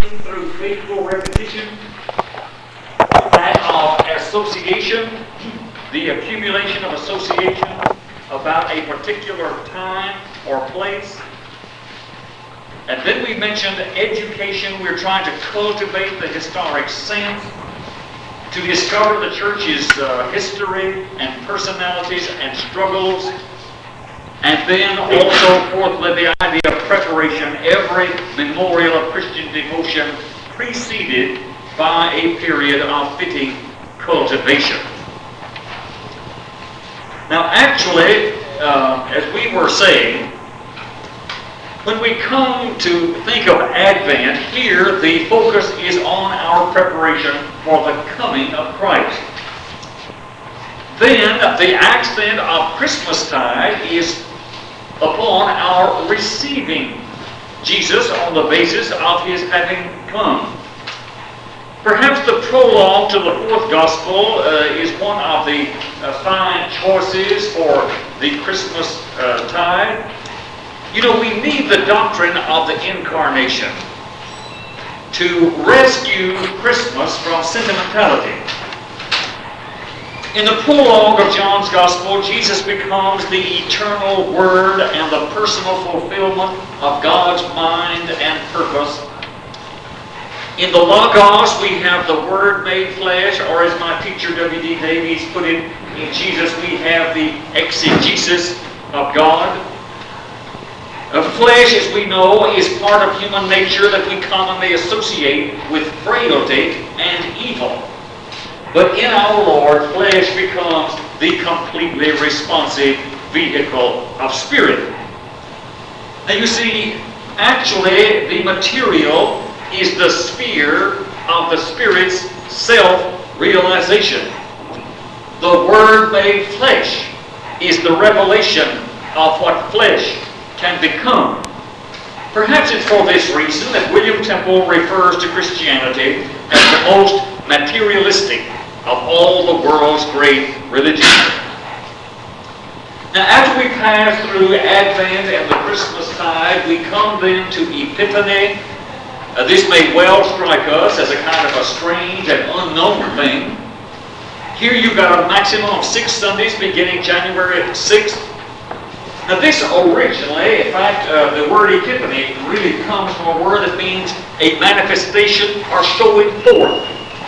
through faithful repetition, that of association, the accumulation of association about a particular time or place. And then we mentioned education. We're trying to cultivate the historic sense, to discover the church's history and personalities and struggles. And then also, fourthly, the idea of preparation. Every memorial of Christian devotion preceded by a period of fitting cultivation. Now, actually, as we were saying, when we come to think of Advent, here the focus is on our preparation for the coming of Christ. Then the accent of Christmastide is upon our receiving Jesus on the basis of His having come. Perhaps the prologue to the fourth Gospel is one of the fine choices for the Christmas tide. You know, we need the doctrine of the Incarnation to rescue Christmas from sentimentality. In the prologue of John's Gospel, Jesus becomes the eternal Word and the personal fulfillment of God's mind and purpose. In the Logos, we have the Word made flesh, or as my teacher W.D. Davies put it, in Jesus we have the exegesis of God. Flesh, as we know, is part of human nature that we commonly associate with frailty and evil. But in our Lord, flesh becomes the completely responsive vehicle of spirit. Now you see, actually, the material is the sphere of the Spirit's self-realization. The Word made flesh is the revelation of what flesh can become. Perhaps it's for this reason that William Temple refers to Christianity as the most materialistic of all the world's great religions. Now, after we pass through Advent and the Christmas tide, we come then to Epiphany. This may well strike us as a kind of a strange and unknown thing. Here you've got a maximum of 6 Sundays beginning January 6th. Now this originally, in fact, the word Epiphany really comes from a word that means a manifestation or showing forth.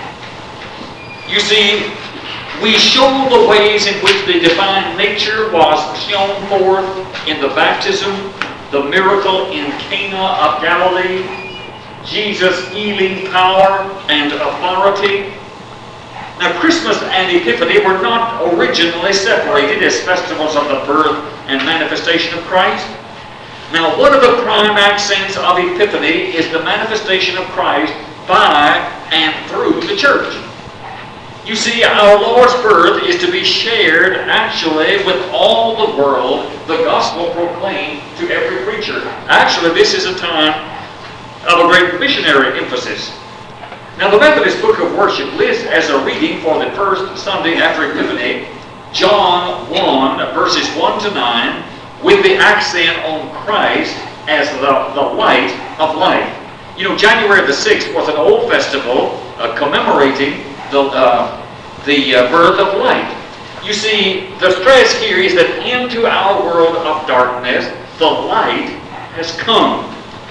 You see, we show the ways in which the divine nature was shown forth in the baptism, the miracle in Cana of Galilee, Jesus' healing power and authority. Now, Christmas and Epiphany were not originally separated as festivals of the birth and manifestation of Christ. Now, one of the prime accents of Epiphany is the manifestation of Christ by and through the church. You see, our Lord's birth is to be shared actually with all the world, the gospel proclaimed to every creature. Actually, this is a time of a great missionary emphasis. Now, the Methodist Book of Worship lists as a reading for the first Sunday after Epiphany, John 1, verses 1 to 9, with the accent on Christ as the light of life. You know, January the 6th was an old festival commemorating the birth of light. You see, the stress here is that into our world of darkness, the light has come.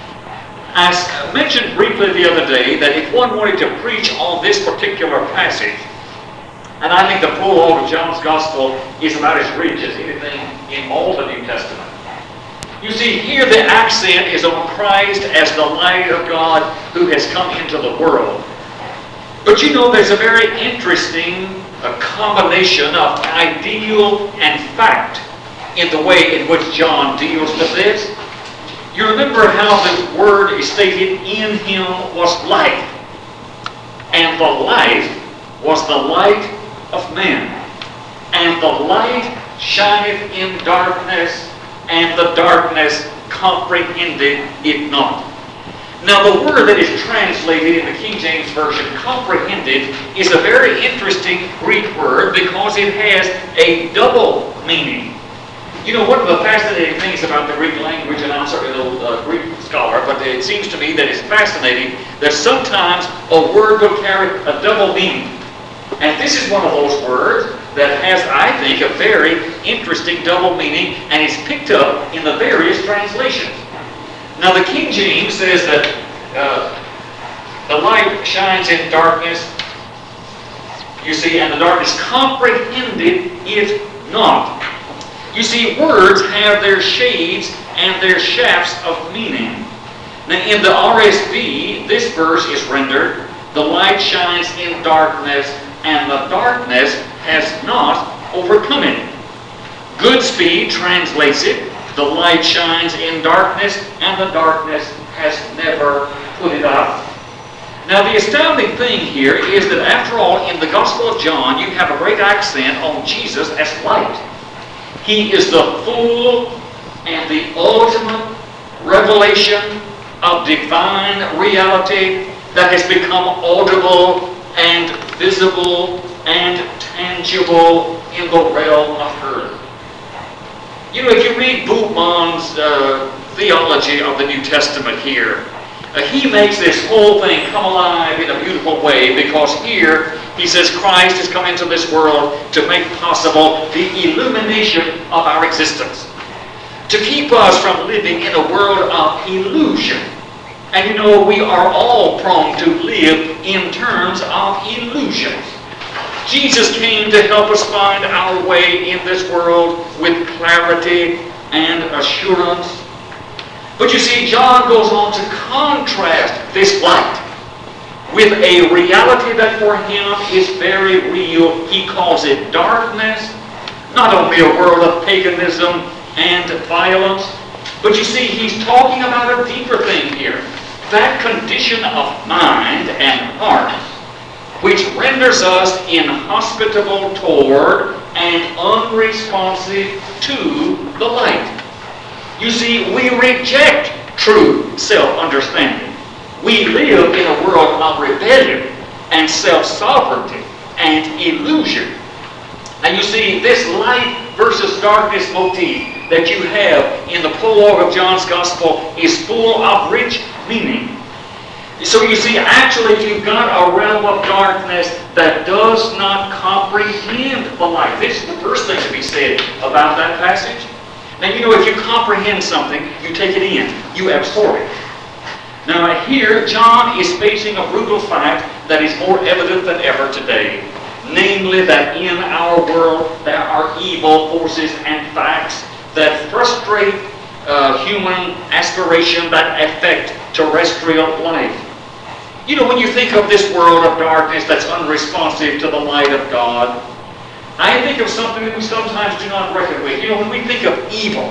I mentioned briefly the other day that if one wanted to preach on this particular passage, and I think the prologue of John's Gospel is about as rich as anything in all the New Testament. You see, here the accent is on Christ as the light of God who has come into the world. But you know, there's a very interesting combination of ideal and fact in the way in which John deals with this. You remember how the word is stated, in Him was life, and the life was the light of men. And the light shineth in darkness, and the darkness comprehended it not. Now, the word that is translated in the King James Version, comprehended, is a very interesting Greek word because it has a double meaning. You know, one of the fascinating things about the Greek language, and I'm certainly no Greek scholar, but it seems to me that it's fascinating that sometimes a word will carry a double meaning. And this is one of those words that has, I think, a very interesting double meaning, and is picked up in the various translations. Now, the King James says that the light shines in darkness, you see, and the darkness comprehended it not. You see, words have their shades and their shafts of meaning. Now, in the RSV, this verse is rendered, the light shines in darkness, and the darkness has not overcome it. Goodspeed translates it, the light shines in darkness, and the darkness has never put it out. Now, the astounding thing here is that, after all, in the Gospel of John, you have a great accent on Jesus as light. He is the full and the ultimate revelation of divine reality that has become audible and visible and tangible in the realm of earth. You know, if you read Bultmann's theology of the New Testament here, he makes this whole thing come alive in a beautiful way, because here he says Christ has come into this world to make possible the illumination of our existence, to keep us from living in a world of illusion. And you know, we are all prone to live in terms of illusions. Jesus came to help us find our way in this world with clarity and assurance. But you see, John goes on to contrast this light with a reality that for him is very real. He calls it darkness, not only a world of paganism and violence, but you see, he's talking about a deeper thing here. That condition of mind and heart which renders us inhospitable toward and unresponsive to the light. You see, we reject true self-understanding. We live in a world of rebellion and self-sovereignty and illusion. And you see, this light versus darkness motif that you have in the prologue of John's Gospel is full of rich meaning. So you see, actually, you've got a realm of darkness that does not comprehend the light. This is the first thing to be said about that passage. Now, you know, if you comprehend something, you take it in. You absorb it. Now, here, John is facing a brutal fact that is more evident than ever today. Namely, that in our world, there are evil forces and facts that frustrate human aspiration, that affect terrestrial life. You know, when you think of this world of darkness that's unresponsive to the light of God, I think of something that we sometimes do not reckon with. You know, when we think of evil,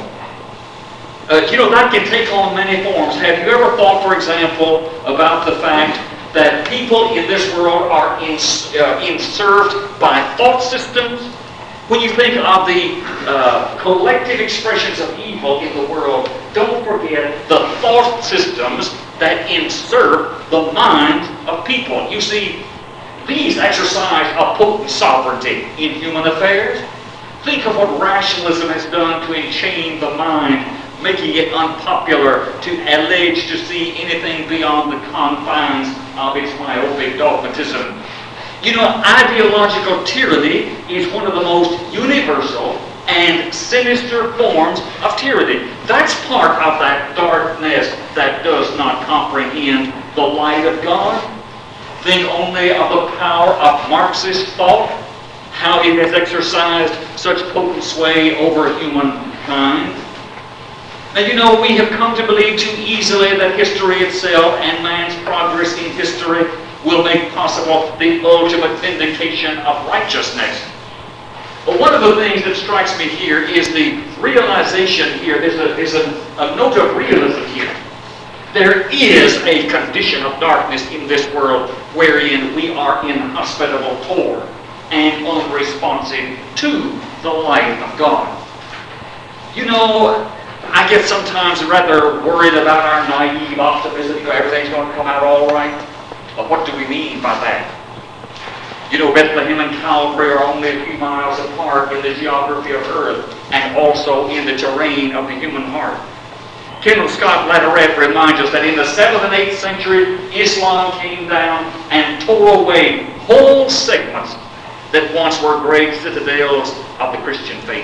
you know, that can take on many forms. Have you ever thought, for example, about the fact that people in this world are served by thought systems? When you think of the collective expressions of evil in the world, don't forget the thought systems that insert the mind of people. You see, these exercise a potent sovereignty in human affairs. Think of what rationalism has done to enchain the mind, making it unpopular to allege to see anything beyond the confines of its myopic dogmatism. You know, ideological tyranny is one of the most universal and sinister forms of tyranny. That's part of that darkness that does not comprehend the light of God. Think only of the power of Marxist thought, how it has exercised such potent sway over humankind. Now, you know, we have come to believe too easily that history itself and man's progress in history will make possible the ultimate vindication of righteousness. But one of the things that strikes me here is the realization here. There's a note of realism here. There is a condition of darkness in this world wherein we are inhospitable toward and unresponsive to the light of God. You know, I get sometimes rather worried about our naive optimism. You know, everything's going to come out all right. But what do we mean by that? You know, Bethlehem and Calvary are only a few miles apart in the geography of earth and also in the terrain of the human heart. Kendall Scott Latourette reminds us that in the 7th and 8th century, Islam came down and tore away whole segments that once were great citadels of the Christian faith.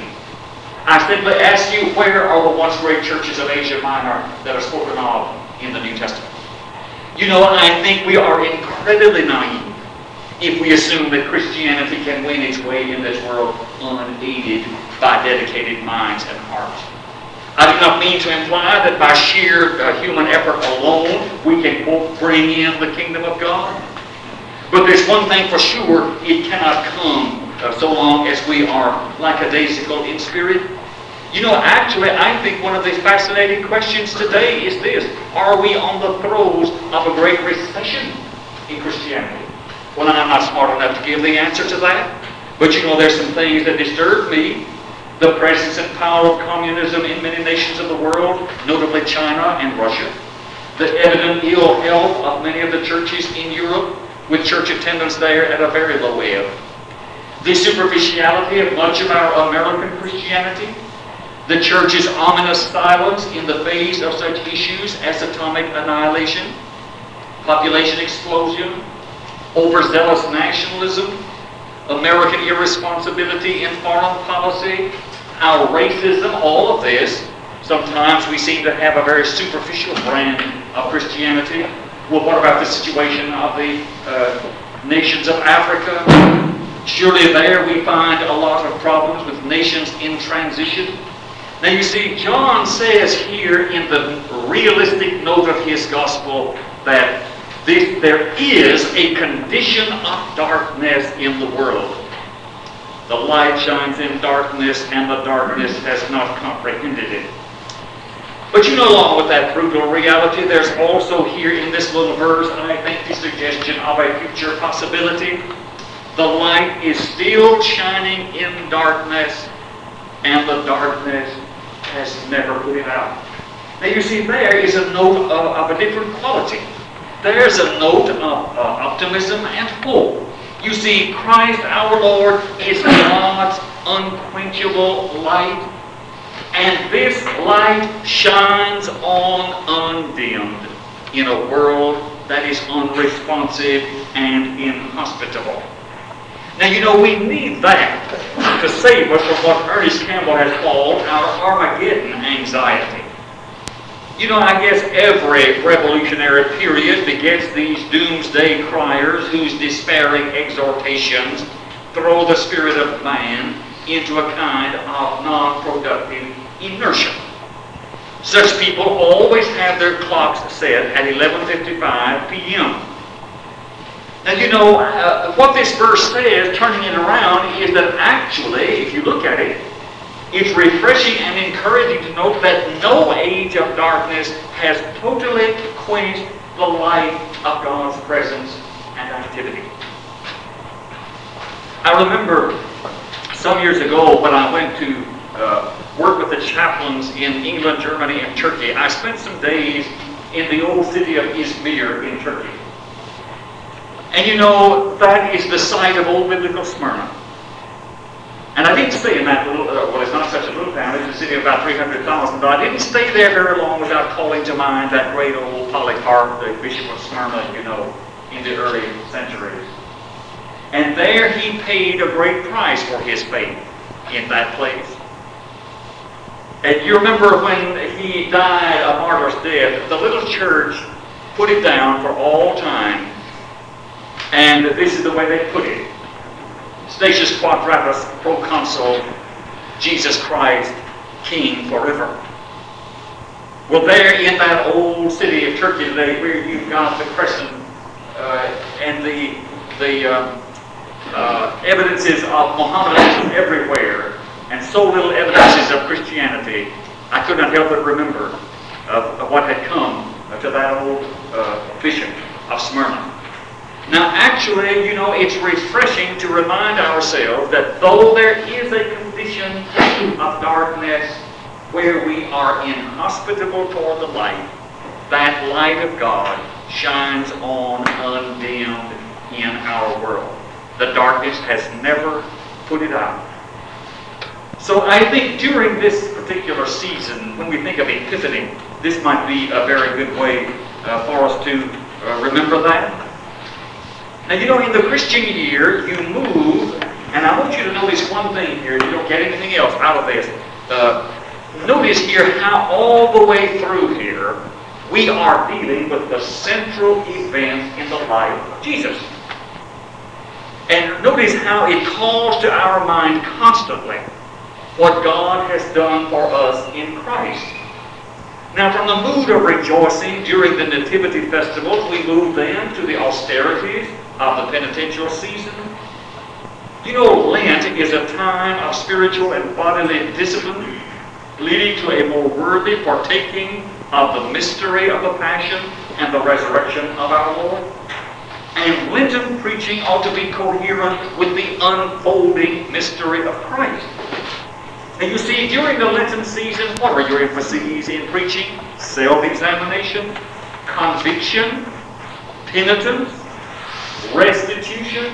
I simply ask you, where are the once great churches of Asia Minor that are spoken of in the New Testament? You know, I think we are incredibly naive if we assume that Christianity can win its way in this world unaided by dedicated minds and hearts. I do not mean to imply that by sheer human effort alone we can, quote, bring in the kingdom of God. But there's one thing for sure, it cannot come so long as we are lackadaisical in spirit. You know, actually, I think one of the fascinating questions today is this: are we on the throes of a great recession in Christianity? Well, I'm not smart enough to give the answer to that. But you know, there's some things that disturb me. The presence and power of communism in many nations of the world, notably China and Russia. The evident ill health of many of the churches in Europe, with church attendance there at a very low ebb. The superficiality of much of our American Christianity. The church's ominous silence in the face of such issues as atomic annihilation, population explosion, overzealous nationalism, American irresponsibility in foreign policy, our racism, all of this. Sometimes we seem to have a very superficial brand of Christianity. Well, what about the situation of the nations of Africa? Surely there we find a lot of problems with nations in transition. Now you see, John says here in the realistic note of his gospel that there is a condition of darkness in the world. The light shines in darkness, and the darkness has not comprehended it. But you know, along with that brutal reality, there's also here in this little verse, I think, the suggestion of a future possibility. The light is still shining in darkness, and the darkness has never put it out. Now you see, there is a note of a different quality. There's a note of optimism and hope. You see, Christ our Lord is God's unquenchable light, and this light shines on undimmed in a world that is unresponsive and inhospitable. Now, you know, we need that to save us from what Ernest Campbell has called our Armageddon anxiety. You know, I guess every revolutionary period begets these doomsday criers whose despairing exhortations throw the spirit of man into a kind of non-productive inertia. Such people always have their clocks set at 11:55 p.m. Now, you know, what this verse says, turning it around, is that actually, if you look at it, it's refreshing and encouraging to note that no age of darkness has totally quenched the light of God's presence and activity. I remember some years ago when I went to work with the chaplains in England, Germany, and Turkey. I spent some days in the old city of Izmir in Turkey. And you know, that is the site of old biblical Smyrna. And I didn't stay in that little, well, it's not such a little town, it's a city of about 300,000, but I didn't stay there very long without calling to mind that great old Polycarp, the Bishop of Smyrna, you know, in the early centuries. And there he paid a great price for his faith in that place. And you remember when he died a martyr's death, the little church put it down for all time. And this is the way they put it: Statius Quadratus Proconsul, Jesus Christ, King forever. Well, there in that old city of Turkey today, where you've got the crescent and the evidences of Mohammedanism everywhere, and so little evidences of Christianity, I could not help but remember of what had come to that old bishop of Smyrna. Now, actually, you know, it's refreshing to remind ourselves that though there is a condition of darkness where we are inhospitable toward the light, that light of God shines on undimmed in our world. The darkness has never put it out. So I think during this particular season, when we think of Epiphany, This might be a very good way for us to remember that. Now, you know, in the Christian year, you move, and I want you to notice one thing here. You don't get anything else out of this. Notice here how all the way through here, we are dealing with the central event in the life of Jesus. And notice how it calls to our mind constantly what God has done for us in Christ. Now, from the mood of rejoicing during the Nativity festivals, we move then to the austerities of the penitential season. You know, Lent is a time of spiritual and bodily discipline, leading to a more worthy partaking of the mystery of the Passion and the resurrection of our Lord. And Lenten preaching ought to be coherent with the unfolding mystery of Christ. And you see, during the Lenten season, what are your emphases in preaching? Self-examination, conviction, penitence, restitution,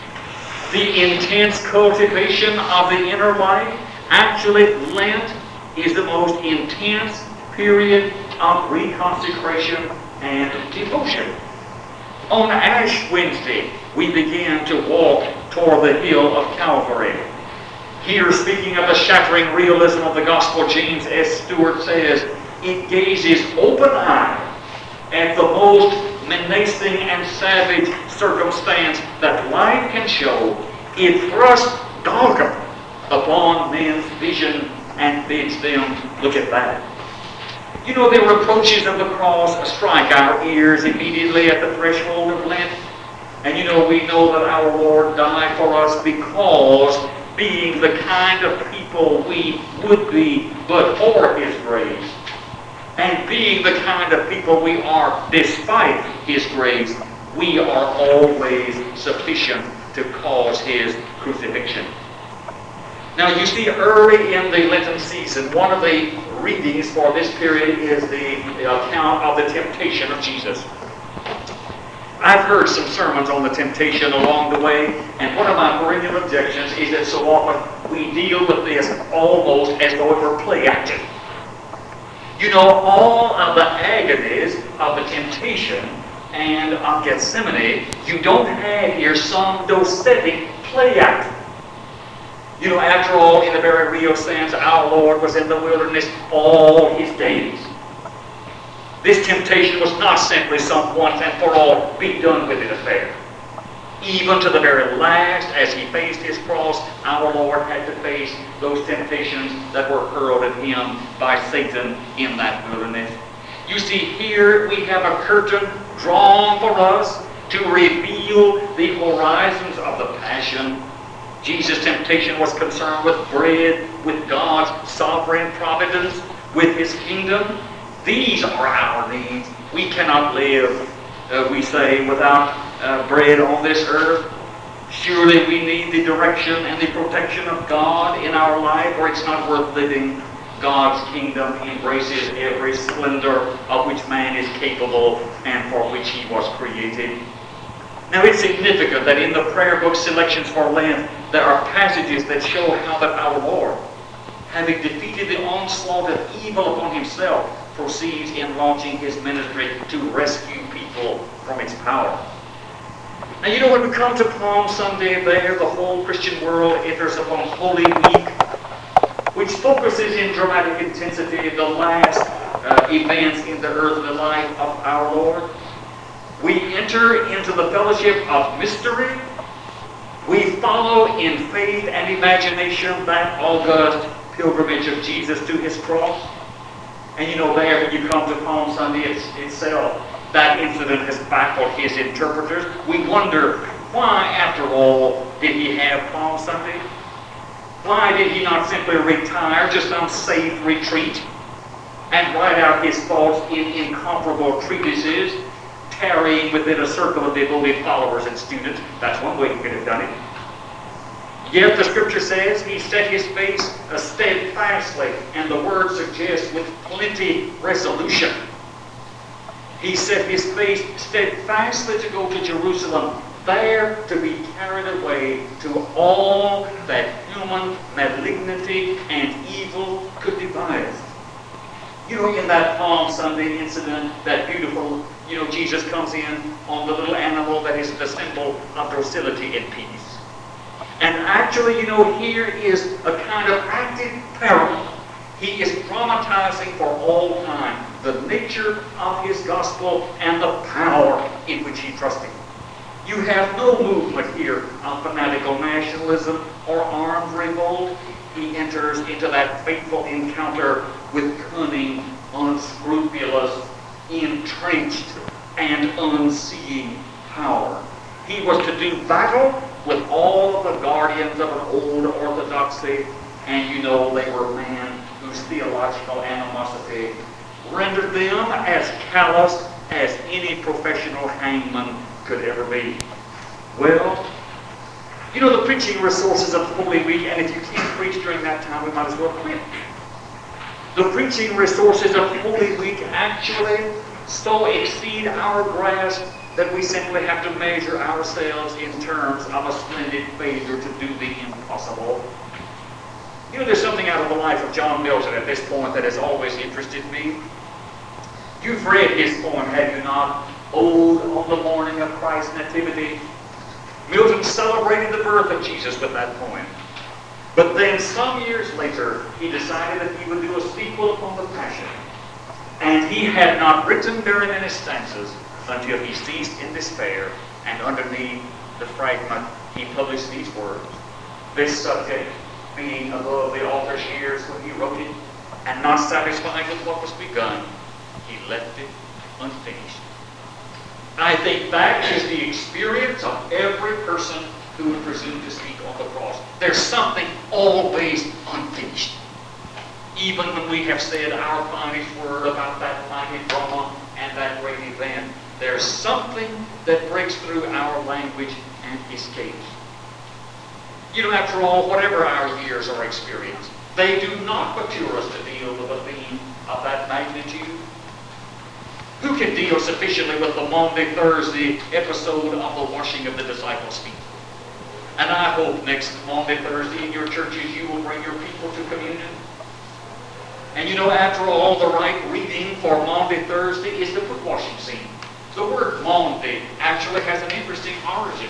the intense cultivation of the inner life. Actually, Lent is the most intense period of reconsecration and devotion. On Ash Wednesday, we begin to walk toward the hill of Calvary. Here, speaking of the shattering realism of the gospel, James S. Stewart says, it gazes open-eyed at the most menacing and savage circumstance that life can show. It thrusts dogma upon men's vision and bids them look at that. You know, the reproaches of the cross strike our ears immediately at the threshold of Lent. And you know, we know that our Lord died for us because, being the kind of people we would be but for His grace, and being the kind of people we are despite His grace, we are always sufficient to cause His crucifixion. Now, you see, early in the Lenten season, one of the readings for this period is the account of the temptation of Jesus. I've heard some sermons on the temptation along the way, and one of my perennial objections is that so often we deal with this almost as though it were play acting. You know, all of the agonies of the temptation and of Gethsemane, you don't have here some docetic play acting. You know, after all, in the very real sense, our Lord was in the wilderness all His days. This temptation was not simply some once and for all be done with it affair. Even to the very last, as He faced His cross, our Lord had to face those temptations that were hurled at Him by Satan in that wilderness. You see, here we have a curtain drawn for us to reveal the horizons of the Passion. Jesus' temptation was concerned with bread, with God's sovereign providence, with His kingdom. These are our needs. We cannot live, we say, without bread on this earth. Surely we need the direction and the protection of God in our life, or it's not worth living. God's kingdom embraces every splendor of which man is capable and for which he was created. Now, it's significant that in the prayer book selections for Lent, there are passages that show how that our Lord, having defeated the onslaught of evil upon Himself, proceeds in launching His ministry to rescue people from its power. Now, you know, when we come to Palm Sunday there, the whole Christian world enters upon Holy Week, which focuses in dramatic intensity the last events in the earthly life of our Lord. We enter into the fellowship of mystery. We follow in faith and imagination that august pilgrimage of Jesus to His cross. And you know, there when you come to Palm Sunday itself, that incident has baffled His interpreters. We wonder, why, after all, did He have Palm Sunday? Why did He not simply retire to some safe retreat and write out His thoughts in incomparable treatises, tarrying within a circle of devoted followers and students? That's one way He could have done it. Yet the Scripture says He set His face steadfastly, and the word suggests with plenty resolution. He set His face steadfastly to go to Jerusalem, there to be carried away to all that human malignity and evil could devise. You know, in that Palm Sunday incident, that beautiful, Jesus comes in on the little animal that is the symbol of docility and peace. And actually, here is a kind of active parable. He is dramatizing for all time the nature of his gospel and the power in which he trusted. You have no movement here of fanatical nationalism or armed revolt. He enters into that fateful encounter with cunning, unscrupulous, entrenched, and unseeing power. He was to do battle with all of the guardians of an old orthodoxy, and they were men whose theological animosity rendered them as callous as any professional hangman could ever be. Well, the preaching resources of Holy Week, and if you can't preach during that time, we might as well quit. The preaching resources of Holy Week actually so exceed our grasp that we simply have to measure ourselves in terms of a splendid failure to do the impossible. There's something out of the life of John Milton at this point that has always interested me. You've read his poem, have you not? Ode on the morning of Christ's nativity. Milton celebrated the birth of Jesus with that poem. But then some years later, he decided that he would do a sequel upon the Passion. And he had not written very many stanzas until he ceased in despair, and underneath the fragment he published these words: "This subject, being above the author's years when he wrote it, and not satisfied with what was begun, he left it unfinished." I think that is the experience of every person who would presume to speak on the cross. There's something always unfinished. Even when we have said our finest word about that mighty drama and that great event, there's something that breaks through our language and escapes. After all, whatever our years or experience, they do not mature us to deal with a theme of that magnitude. Who can deal sufficiently with the Maundy Thursday episode of the washing of the disciples' feet? And I hope next Maundy Thursday in your churches you will bring your people to communion. And after all, the right reading for Maundy Thursday is the foot washing scene. The word Maundy actually has an interesting origin.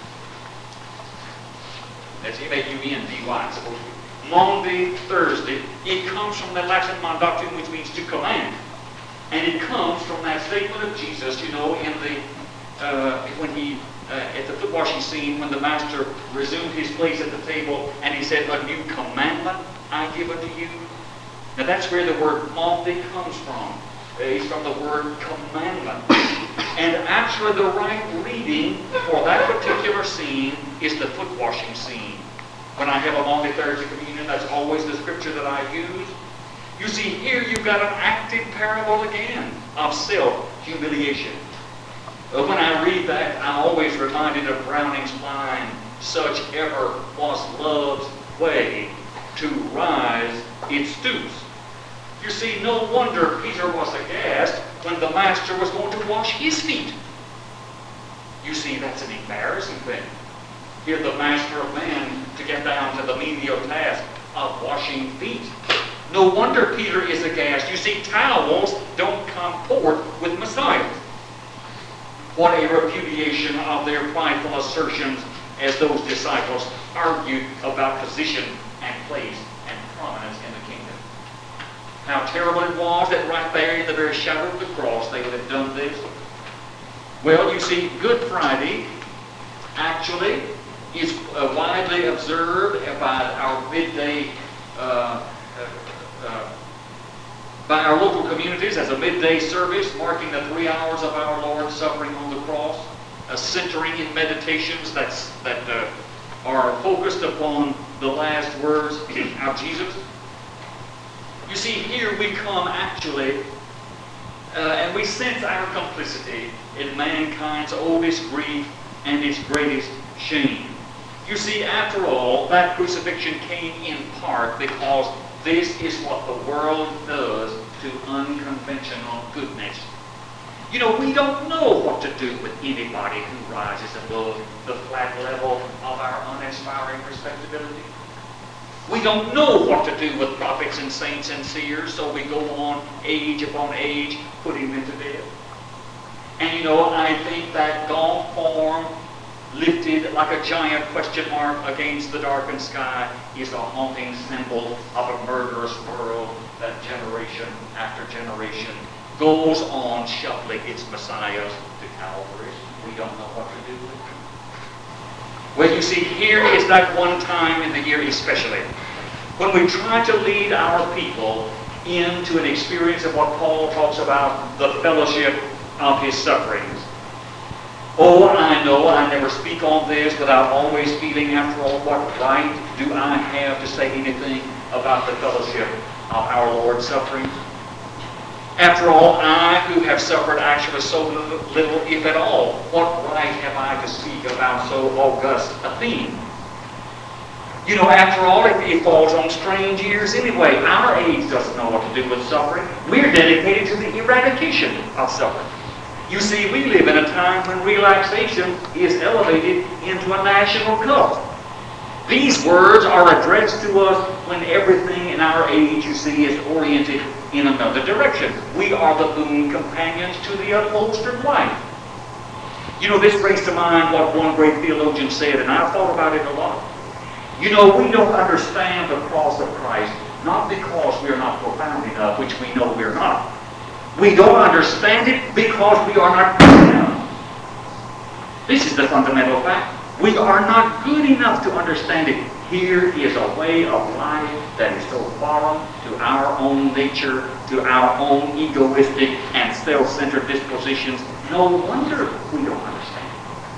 That's M-A-U-N-D-Y, supposed to be. Maundy Thursday, it comes from the Latin mandactum, which means to command. And it comes from that statement of Jesus, in the when he at the foot washing scene, when the master resumed his place at the table, and he said, "A new commandment I give unto you." Now that's where the word Maundy comes from. It's from the word commandment. And actually the right reading for that particular scene is the foot washing scene. When I have a Maundy Thursday communion, that's always the scripture that I use. You see, here you've got an active parable again of self-humiliation. When I read that, I'm always reminded of Browning's line, "Such ever was love's way, to rise it stoops." You see, no wonder Peter was aghast when the master was going to wash his feet. You see, that's an embarrassing thing. Here the master of men to get down to the menial task of washing feet. No wonder Peter is aghast. You see, towels don't comport with Messiah. What a repudiation of their prideful assertions as those disciples argued about position and place and prominence in the kingdom. How terrible it was that right there in the very shadow of the cross they would have done this. Well, you see, Good Friday actually is widely observed by our midday by our local communities as a midday service marking the 3 hours of our Lord suffering on the cross, centering in meditations that are focused upon the last words of Jesus. You see, here we come actually, and we sense our complicity in mankind's oldest grief and its greatest shame. You see, after all, that crucifixion came in part because this is what the world does to unconventional goodness. We don't know what to do with anybody who rises above the flat level of our uninspiring respectability. We don't know what to do with prophets and saints and seers, so we go on age upon age, putting them to death. And you know, I think that gaunt form lifted like a giant question mark against the darkened sky is a haunting symbol of a murderous world that generation after generation goes on shuffling its messiahs to Calvary. We don't know what to do with them. Well, you see, here is that one time in the year especially when we try to lead our people into an experience of what Paul talks about, the fellowship of his sufferings. Oh, I know I never speak on this without always feeling, after all, what right do I have to say anything about the fellowship of our Lord's sufferings? After all, I who have suffered actually so little, if at all, what right have I to speak about so august a theme? You know, after all, it falls on strange ears anyway. Our age doesn't know what to do with suffering. We're dedicated to the eradication of suffering. You see, we live in a time when relaxation is elevated into a national cult. These words are addressed to us when everything in our age, you see, is oriented in another direction. We are the boon companions to the upholstered life. You know, this brings to mind what one great theologian said, and I've thought about it a lot. You know, we don't understand the cross of Christ, not because we are not profound enough, which we know we're not. We don't understand it because we are not good enough. This is the fundamental fact. We are not good enough to understand it. Here is a way of life that is so foreign to our own nature, to our own egoistic and self-centered dispositions. No wonder we don't understand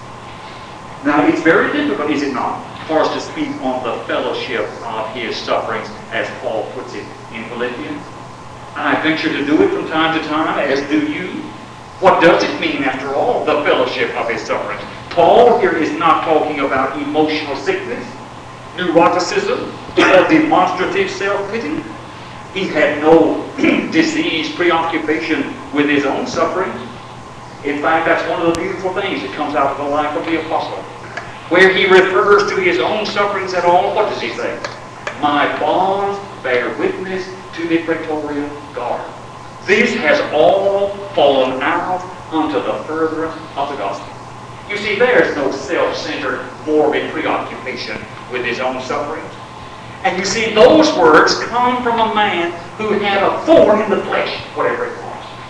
it. Now, it's very difficult, is it not, for us to speak on the fellowship of his sufferings, as Paul puts it in Philippians. I venture to do it from time to time, as do you. What does it mean, after all, the fellowship of his sufferings? Paul here is not talking about emotional sickness, neuroticism, or demonstrative self-pity. He had no diseased preoccupation with his own sufferings. In fact, that's one of the beautiful things that comes out of the life of the apostle. Where he refers to his own sufferings at all, what does he say? My bonds bear witness to the praetorian guard. This has all fallen out unto the furtherance of the gospel. You see, there's no self-centered, morbid preoccupation with his own sufferings. And you see, those words come from a man who had a thorn in the flesh, whatever it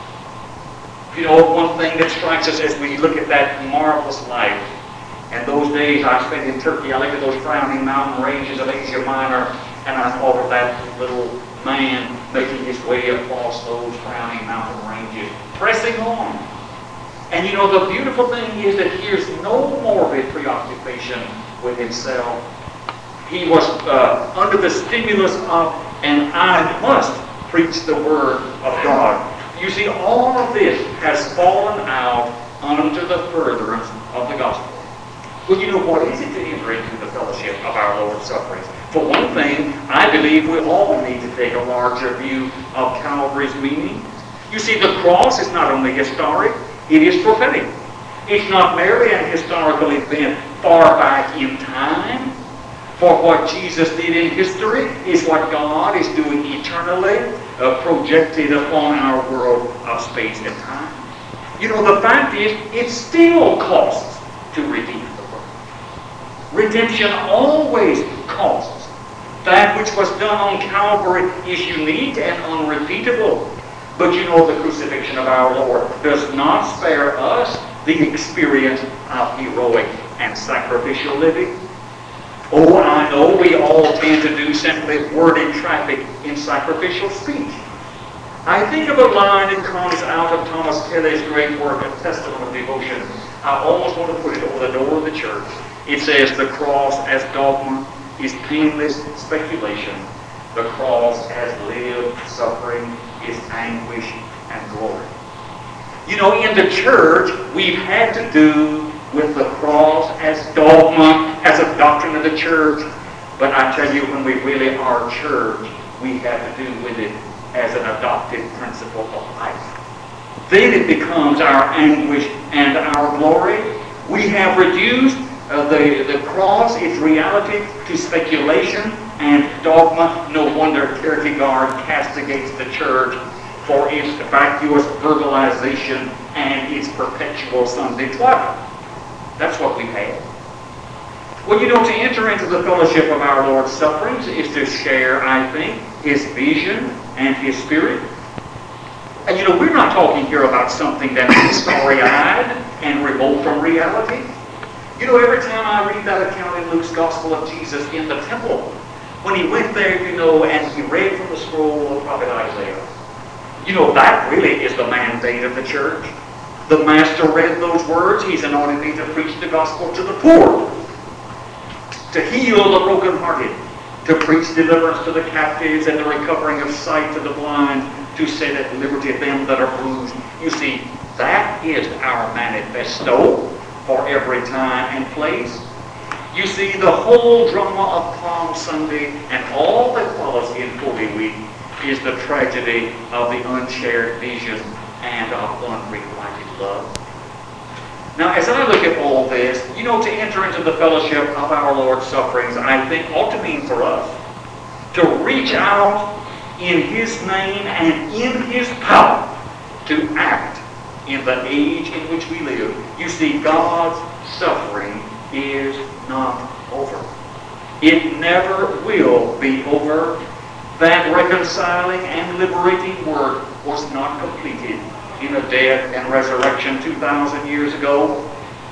was. You know, one thing that strikes us as we look at that marvelous life, and those days I spent in Turkey, I looked at those frowning mountain ranges of Asia Minor, and I thought of that little man making his way across those frowning mountain ranges, pressing on. And you know, the beautiful thing is that here's no morbid preoccupation with himself. He was under the stimulus of, and I must preach the word of God. You see, all of this has fallen out unto the furtherance of the gospel. Well, you know, what is it to enter into the fellowship of our Lord's sufferings? For one thing, I believe we all need to take a larger view of Calvary's meaning. You see, the cross is not only historic, it is prophetic. It's not merely an historical event far back in time. For what Jesus did in history is what God is doing eternally, projected upon our world of space and time. You know, the fact is, it still costs to redeem the world. Redemption always costs. That which was done on Calvary is unique and unrepeatable. But you know, the crucifixion of our Lord does not spare us the experience of heroic and sacrificial living. Oh, I know we all tend to do simply worded traffic in sacrificial speech. I think of a line that comes out of Thomas Kelly's great work, A Testament of Devotion. I almost want to put it over the door of the church. It says, the cross as dogma is painless speculation. The cross as lived suffering is anguish and glory. You know, in the church, we've had to do with the cross as dogma, as a doctrine of the church. But I tell you, when we really are church, we have to do with it as an adopted principle of life. Then it becomes our anguish and our glory. We have reduced the cross, its reality, to speculation and dogma. No wonder Kierkegaard castigates the church for its vacuous verbalization and its perpetual Sunday twaddle. That's what we have. Well, to enter into the fellowship of our Lord's sufferings is to share, I think, His vision and His Spirit. And we're not talking here about something that is starry-eyed and remote from reality. Every time I read that account in Luke's Gospel of Jesus in the temple, when He went there, and He read from the scroll of prophet Isaiah, that really is the mandate of the church. The Master read those words. He's anointed me to preach the gospel to the poor, to heal the brokenhearted, to preach deliverance to the captives and the recovering of sight to the blind, to set at liberty them that are bruised. You see, that is our manifesto for every time and place. You see, the whole drama of Palm Sunday and all that follows in Holy Week is the tragedy of the unshared vision and of unrequited love. Now, as I look at all this, to enter into the fellowship of our Lord's sufferings, I think ought to mean for us to reach out in His name and in His power to act in the age in which we live. You see, God's suffering is not over. It never will be over. That reconciling and liberating work was not completed in a death and resurrection 2,000 years ago.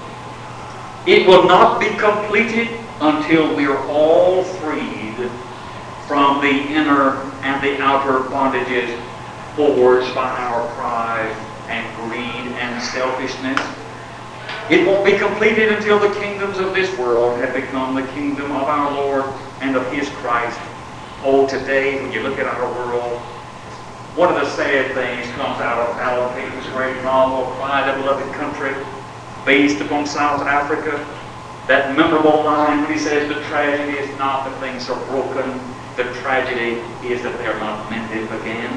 It will not be completed until we are all freed from the inner and the outer bondages forged by our pride and greed and selfishness. It won't be completed until the kingdoms of this world have become the kingdom of our Lord and of His Christ. Oh, today, when you look at our world, one of the sad things comes out of Alan Paton's great novel, Cry the Beloved Country, based upon South Africa. That memorable line when he says, the tragedy is not that things are broken, the tragedy is that they're not mended again.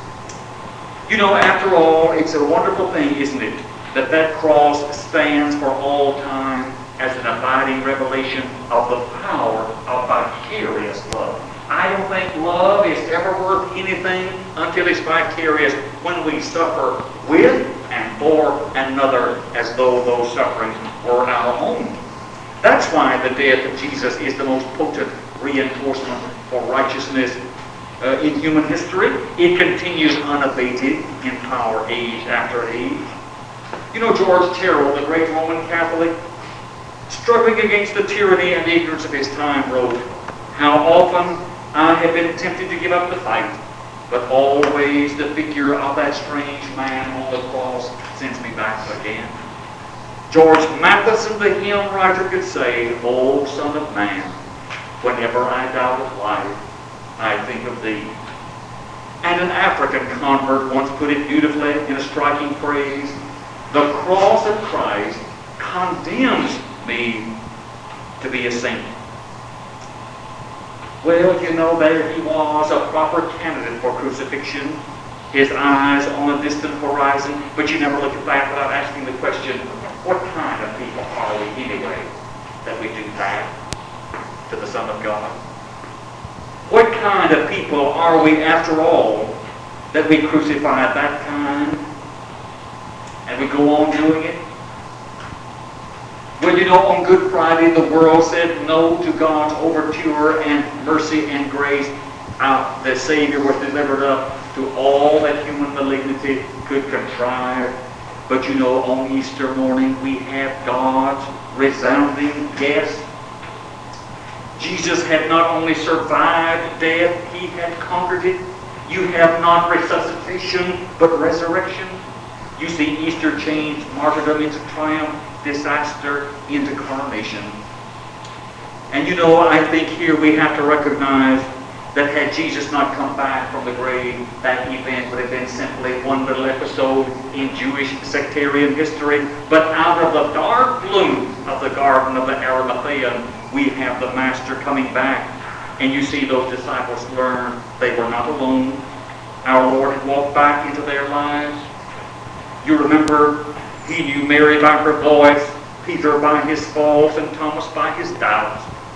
After all, it's a wonderful thing, isn't it, that cross stands for all time as an abiding revelation of the power of vicarious love. I don't think love is ever worth anything until it's vicarious, when we suffer with and for another as though those sufferings were our own. That's why the death of Jesus is the most potent reinforcement for righteousness in human history. It continues unabated in power age after age. George Terrell, the great Roman Catholic, struggling against the tyranny and ignorance of his time, wrote, "How often I have been tempted to give up the fight, but always the figure of that strange man on the cross sends me back again." George Matheson, the hymn writer, could say, "O Son of Man, whenever I doubt of life, I think of Thee." And an African convert once put it beautifully in a striking phrase, "The cross of Christ condemns me to be a saint." Well, there he was, a proper candidate for crucifixion, his eyes on a distant horizon, but you never look at that without asking the question, what kind of people are we anyway, that we do that to the Son of God? What kind of people are we after all, that we crucify that kind, and we go on doing it? Well, on Good Friday, the world said no to God's overture and mercy and grace. The Savior was delivered up to all that human malignity could contrive. But on Easter morning, we have God's resounding yes. Jesus had not only survived death, He had conquered it. You have not resuscitation, but resurrection. You see, Easter changed martyrdom into triumph, disaster into coronation. And I think here we have to recognize that had Jesus not come back from the grave, that event would have been simply one little episode in Jewish sectarian history. But out of the dark gloom of the Garden of the Arimathean, we have the Master coming back. And you see, those disciples learn they were not alone. Our Lord had walked back into their lives. You remember, He knew Mary by her voice, Peter by his faults, and Thomas by his doubts.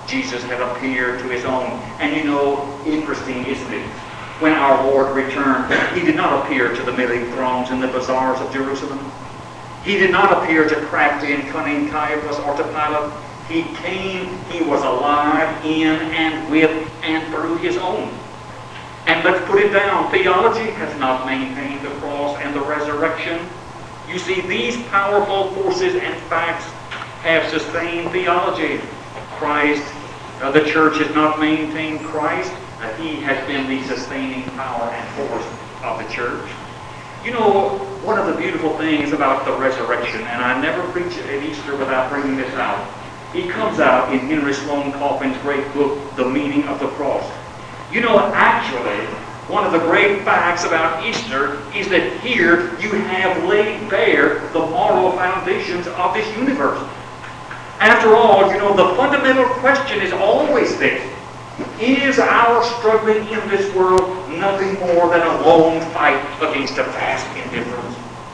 Jesus had appeared to his own. And you know, interesting, isn't it? When our Lord returned, he did not appear to the milling throngs in the bazaars of Jerusalem. He did not appear to crafty and cunning Caiaphas or to Pilate. He came, he was alive in and with and through his own. And let's put it down, theology has not maintained the cross and the resurrection. You see, these powerful forces and facts have sustained theology. Christ, the church has not maintained Christ. He has been the sustaining power and force of the church. You know, one of the beautiful things about the resurrection, and I never preach at Easter without bringing this out, it comes out in Henry Sloane Coffin's great book, The Meaning of the Cross. You know, actually, one of the great facts about Easter is that here you have laid bare the moral foundations of this universe. After all, you know, the fundamental question is always this. Is our struggling in this world nothing more than a lone fight against a vast indifference?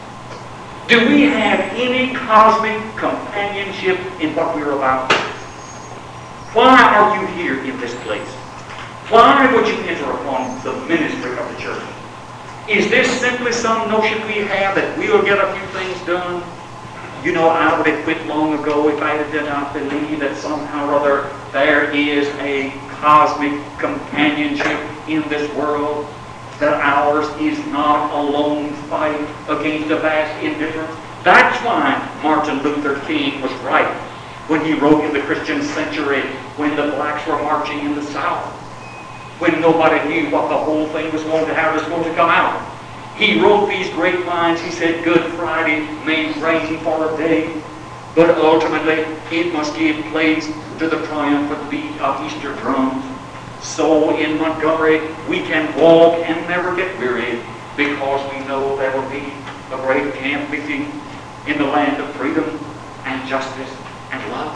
Do we have any cosmic companionship in what we're about? Why are you here in this place? Why would you enter upon the ministry of the church? Is this simply some notion we have that we'll get a few things done? You know, I would have quit long ago if I did not believe that somehow or other there is a cosmic companionship in this world, that ours is not a lone fight against a vast indifference. That's why Martin Luther King was right when he wrote in the Christian Century, when the blacks were marching in the South, when nobody knew what the whole thing was going to, how it was going to come out. He wrote these great lines. He said, Good Friday may reign for a day, but ultimately it must give place to the triumphant beat of Easter drums. So in Montgomery we can walk and never get weary, because we know there will be a great camp meeting in the land of freedom and justice and love.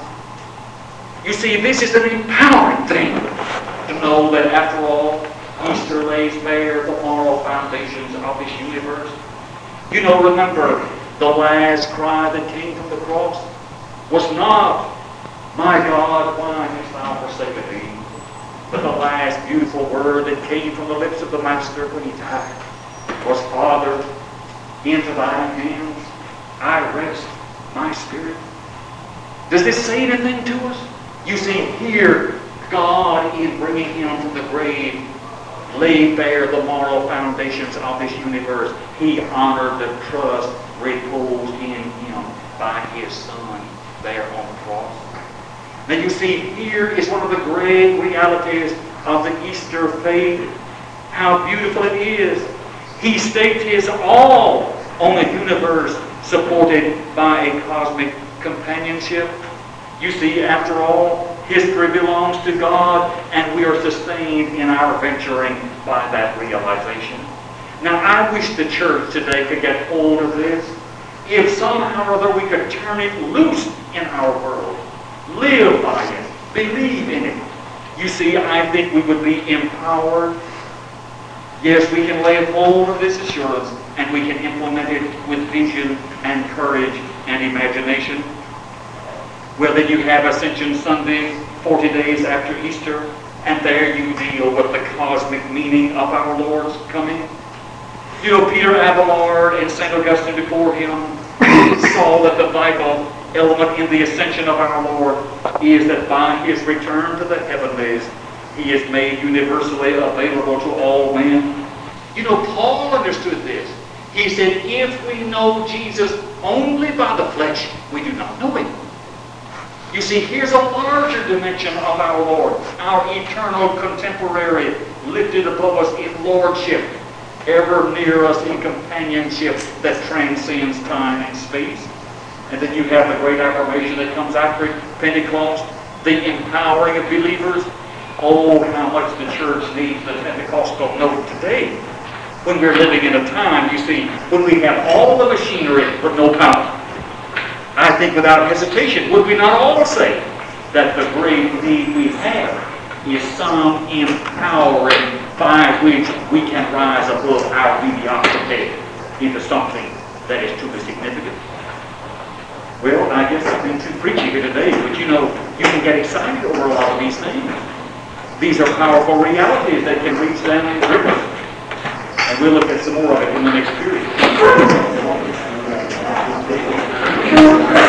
You see, this is an empowering thing to know that after all, Easter lays bare the moral foundations of this universe. You know, remember, the last cry that came from the cross was not, My God, why hast thou forsaken me? But the last beautiful word that came from the lips of the Master when he died was, Father, into thy hands I rest my spirit. Does this say anything to us? You see, here, God, in bringing him from the grave, laid bare the moral foundations of this universe. He honored the trust reposed in him by his Son there on the cross. Now you see, here is one of the great realities of the Easter faith. How beautiful it is. He staked his all on a universe supported by a cosmic companionship. You see, after all, history belongs to God, and we are sustained in our venturing by that realization. Now, I wish the church today could get hold of this. If somehow or other we could turn it loose in our world, live by it, believe in it, you see, I think we would be empowered. Yes, we can lay hold of this assurance, and we can implement it with vision and courage and imagination. Well, then you have Ascension Sunday, 40 days after Easter, and there you deal with the cosmic meaning of our Lord's coming. You know, Peter Abelard and St. Augustine before him saw that the vital element in the ascension of our Lord is that by his return to the heavenlies, he is made universally available to all men. You know, Paul understood this. He said, if we know Jesus only by the flesh, we do not know him. You see, here's a larger dimension of our Lord, our eternal contemporary, lifted above us in lordship, ever near us in companionship that transcends time and space. And then you have the great affirmation that comes after Pentecost, the empowering of believers. Oh, how much the church needs the Pentecostal note today, when we're living in a time, you see, when we have all the machinery but no power. I think without hesitation, would we not all say that the great need we have is some empowering by which we can rise above our mediocrity into something that is truly significant? Well, I guess I've been too preachy here today, but you know, You can get excited over a lot of these things. These are powerful realities that can reach down and grip us. And we'll look at some more of it in the next period.